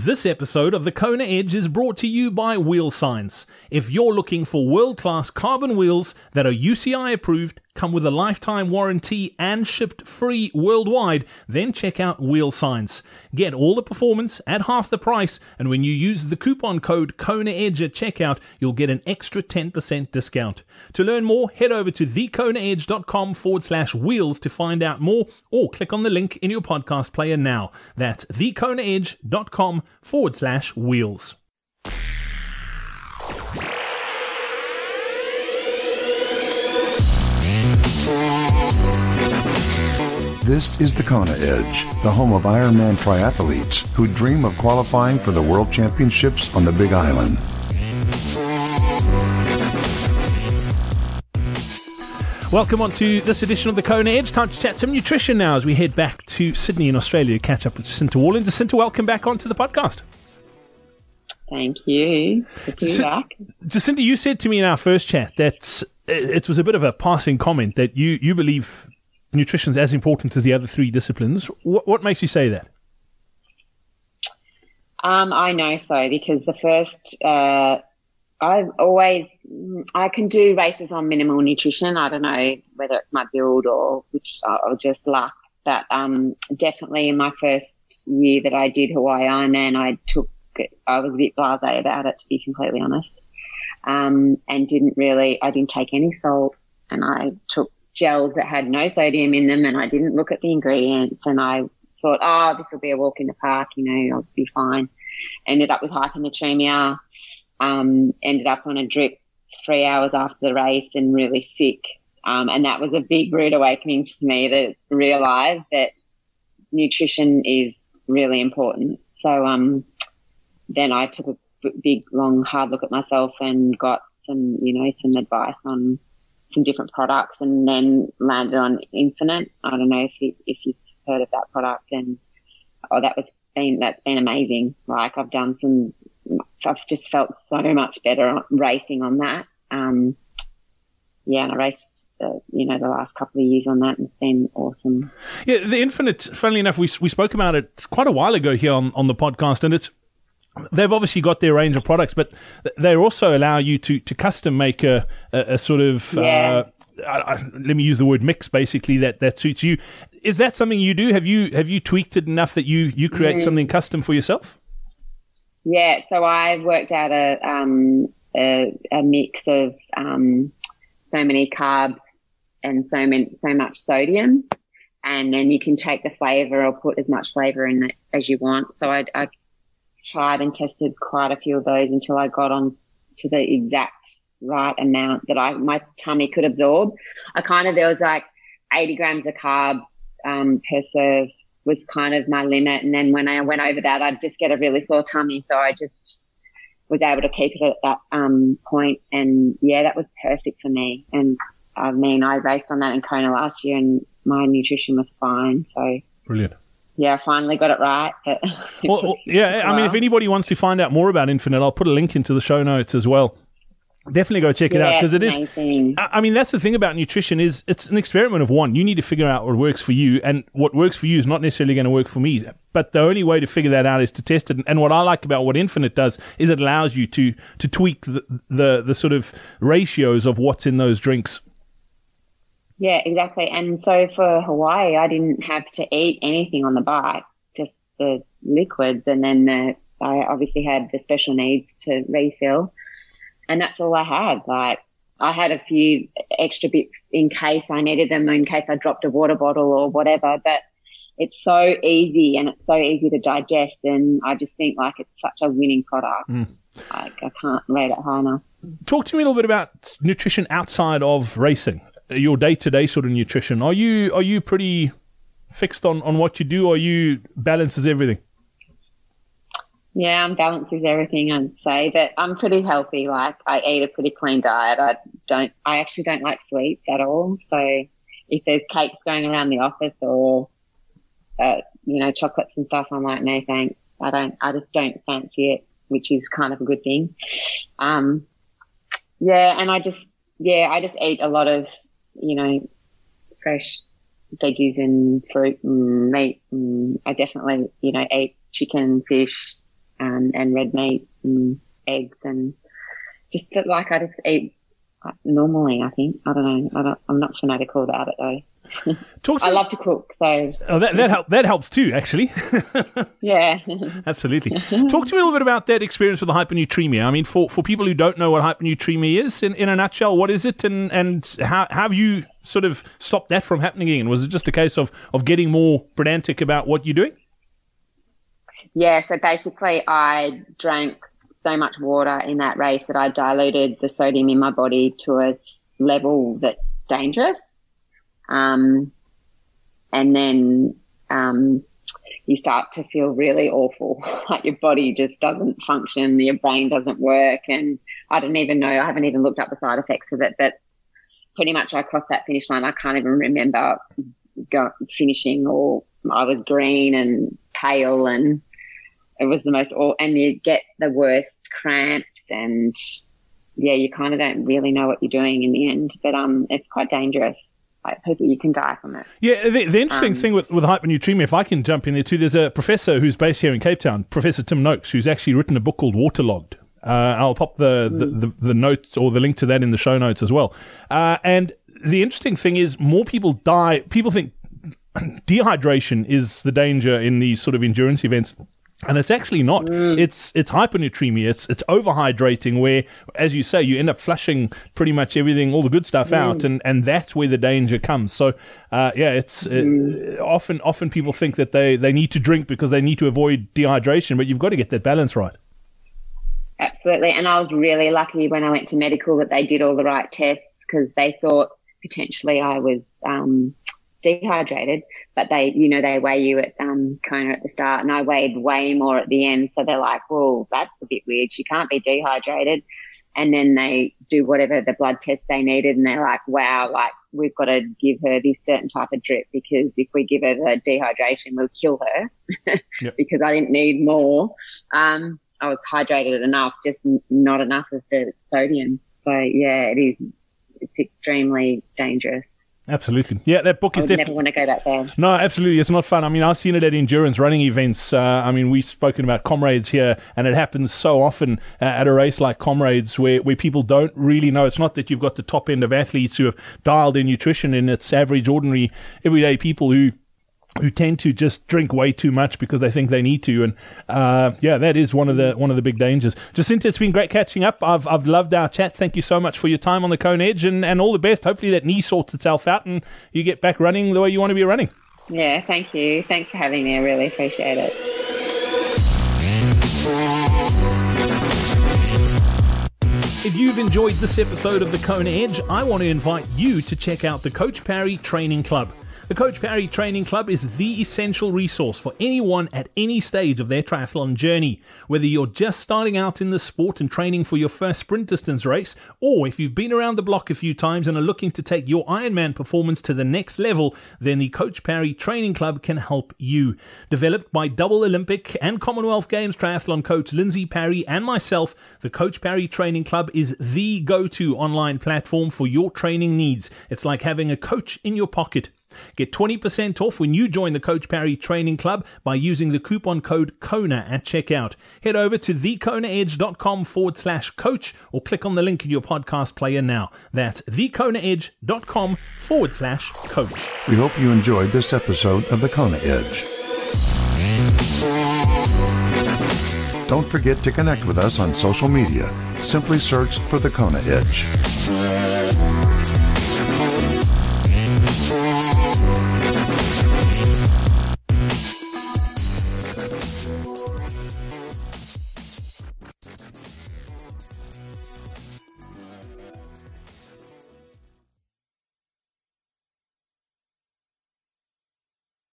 This episode of the Kona Edge is brought to you by Wheel Science. If you're looking for world-class carbon wheels that are UCI approved, come with a lifetime warranty and shipped free worldwide, then check out Wheel Science. Get all the performance at half the price, and when you use the coupon code KONAEDGE at checkout, you'll get an extra 10% discount. To learn more, head over to thekonaedge.com/wheels to find out more, or click on the link in your podcast player now. That's thekonaedge.com/wheels. This is the Kona Edge, the home of Ironman triathletes who dream of qualifying for the World Championships on the Big Island. Welcome on to this edition of the Kona Edge. Time to chat some nutrition now as we head back to Sydney in Australia to catch up with Jacinta Wallen. Jacinta, welcome back onto the podcast. Thank you. Good to be back. Jacinta, you said to me in our first chat that it was a bit of a passing comment that you believe nutrition's as important as the other three disciplines. What makes you say that? I know so because the first, I can do races on minimal nutrition. I don't know whether it's my build or just luck, but definitely in my first year that I did Hawaii Ironman, I was a bit blasé about it, to be completely honest, and I didn't take any salt, and I took gels that had no sodium in them, and I didn't look at the ingredients, and I thought, this will be a walk in the park, I'll be fine. Ended up with hyponatremia, ended up on a drip 3 hours after the race and really sick. And that was a big rude awakening to me to realise that nutrition is really important. So then I took a big, long, hard look at myself and got some advice on some different products, and then landed on Infinite. I don't know if you've heard of that product, and that's been amazing. Like I've just felt so much better racing on that. And I raced, the last couple of years on that, and it's been awesome. Yeah, the Infinite, funnily enough, we spoke about it quite a while ago here on the podcast, and they've obviously got their range of products, but they also allow you to custom make a sort of, let me use the word mix, basically, that suits you. Is that something you do? Have you tweaked it enough that you create something custom for yourself? Yeah, so I worked out a mix of so many carbs and so much sodium, and then you can take the flavour or put as much flavour in it as you want. So I tried and tested quite a few of those until I got on to the exact right amount that my tummy could absorb. There was like 80 grams of carbs per serve was kind of my limit, and then when I went over that, I'd just get a really sore tummy. So I just was able to keep it at that point, and that was perfect for me. And I raced on that in Kona last year, and my nutrition was fine. So brilliant. Yeah, I finally got it right. But if anybody wants to find out more about Infinite, I'll put a link into the show notes as well. Definitely go check it out, because it is amazing. That's the thing about nutrition is it's an experiment of one. You need to figure out what works for you, and what works for you is not necessarily going to work for me. But the only way to figure that out is to test it. And what I like about what Infinite does is it allows you to tweak the sort of ratios of what's in those drinks. Yeah, exactly. And so for Hawaii, I didn't have to eat anything on the bike, just the liquids. And then I obviously had the special needs to refill. And that's all I had. Like I had a few extra bits in case I needed them, in case I dropped a water bottle or whatever. But it's so easy, and it's so easy to digest. And I just think like it's such a winning product. Like I can't rate it high enough. Talk to me a little bit about nutrition outside of racing. Your day-to-day sort of nutrition. Are you pretty fixed on what you do, or you balances everything? Yeah, I'm balanced with everything, I'd say, but I'm pretty healthy. Like I eat a pretty clean diet. I actually don't like sweets at all. So if there's cakes going around the office or, chocolates and stuff, I'm like, no thanks. I just don't fancy it, which is kind of a good thing. And I just eat a lot of, fresh veggies and fruit and meat. And I definitely, eat chicken, fish, and red meat and eggs, and just like I just eat normally, I think. I don't know. I'm not fanatical about it though. I love to cook, so that helps too, actually. Yeah, absolutely. Talk to me a little bit about that experience with the hypernatremia. I mean, for people who don't know what hypernatremia is, in a nutshell, what is it, and how have you sort of stopped that from happening again? Was it just a case of getting more pedantic about what you're doing? Yeah, so basically I drank so much water in that race that I diluted the sodium in my body to a level that's dangerous. And then you start to feel really awful, like your body just doesn't function, your brain doesn't work, and I haven't even looked up the side effects of it, but pretty much I crossed that finish line. I can't even remember finishing, or I was green and pale, and it was the most and you get the worst cramps, and yeah, you kind of don't really know what you're doing in the end, but it's quite dangerous. Like people, you can die from it. Yeah, the interesting thing with hypernatremia, if I can jump in there too, there's a professor who's based here in Cape Town, Professor Tim Noakes, who's actually written a book called Waterlogged. I'll pop the notes or the link to that in the show notes as well. And the interesting thing is more people die. People think dehydration is the danger in these sort of endurance events. And it's actually not. It's hypernatremia. It's overhydrating, where, as you say, you end up flushing pretty much everything, all the good stuff out, and that's where the danger comes. So, often people think that they need to drink because they need to avoid dehydration, but you've got to get that balance right. Absolutely. And I was really lucky when I went to medical that they did all the right tests, because they thought potentially I was dehydrated, but they weigh you at Kona at the start, and I weighed way more at the end. So they're like, well, that's a bit weird. She can't be dehydrated. And then they do whatever the blood test they needed, and they're like, wow, like we've got to give her this certain type of drip, because if we give her the dehydration, we'll kill her. Yep. Because I didn't need more. I was hydrated enough, just not enough of the sodium. So yeah, it's extremely dangerous. Absolutely. Yeah, that book is definitely... never want to go that bad. No, absolutely. It's not fun. I mean, I've seen it at endurance running events. We've spoken about Comrades here, and it happens so often at a race like Comrades where people don't really know. It's not that you've got the top end of athletes who have dialed in nutrition, and it's average, ordinary, everyday people who tend to just drink way too much because they think they need to, and that is one of the big dangers. Jacinta, it's been great catching up. I've loved our chats. Thank you so much for your time on the Kona Edge, and all the best. Hopefully that knee sorts itself out and you get back running the way you want to be running. Yeah, thank you. Thanks for having me. I really appreciate it. If you've enjoyed this episode of the Kona Edge, I want to invite you to check out the Coach Parry Training Club. The Coach Parry Training Club is the essential resource for anyone at any stage of their triathlon journey. Whether you're just starting out in the sport and training for your first sprint distance race, or if you've been around the block a few times and are looking to take your Ironman performance to the next level, then the Coach Parry Training Club can help you. Developed by double Olympic and Commonwealth Games triathlon coach Lindsay Parry and myself, the Coach Parry Training Club is the go-to online platform for your training needs. It's like having a coach in your pocket. Get 20% off when you join the Coach Parry Training Club by using the coupon code KONA at checkout. Head over to thekonaedge.com/coach or click on the link in your podcast player now. That's thekonaedge.com/coach. We hope you enjoyed this episode of the Kona Edge. Don't forget to connect with us on social media. Simply search for the Kona Edge.